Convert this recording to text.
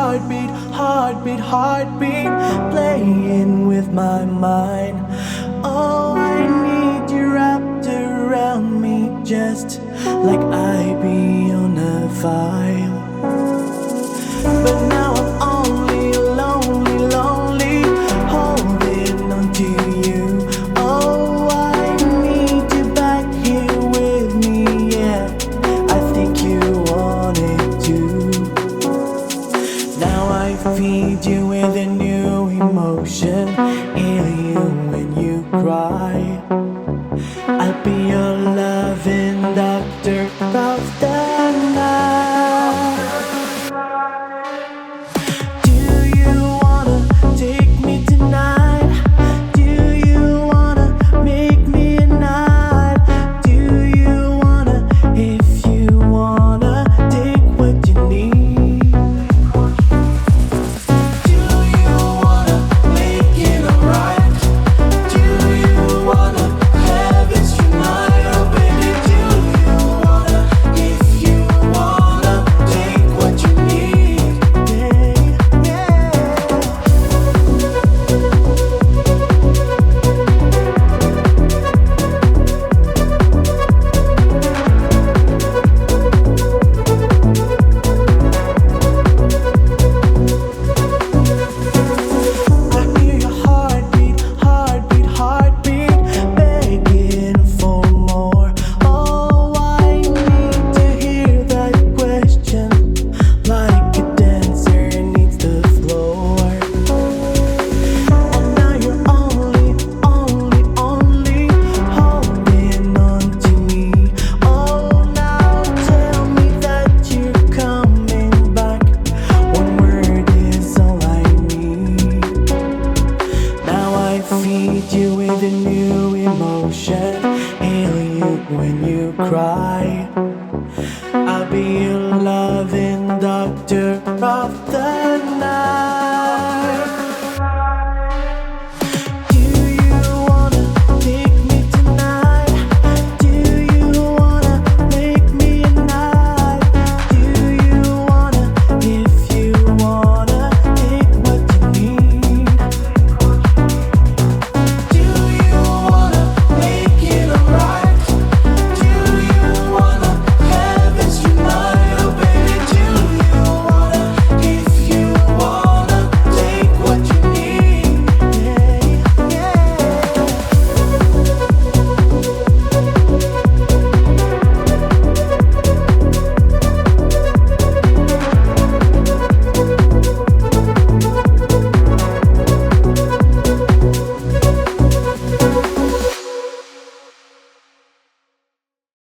heartbeat, heartbeat, heartbeat, playing with my mind. Oh, I need you wrapped around me, just like I be on a file. But now I'm only lonely, lonely, holding on to you. Oh, I need you back here with me, yeah. I think you wanted to. Now I feed you with a new emotion, heal you when you cry. I'll be your loving doctor of the night. Do you wanna take me tonight? Do you wanna make me a night? Do you wanna, if you wanna, take what you need? Do you wanna make it alright? Do you wanna have it tonight? Oh baby, do you wanna, if you wanna, take what you need? Yeah, yeah. I hear your heartbeat, heartbeat, heartbeat, begging for more. Oh, I need to hear that question, like a dancer needs the floor. And now you're only holding on to me. Oh, now tell me that you're coming back. One word is all I need. Now I feed you with a new emotion, heal you when you cry. I'll be your loving doctor of the night.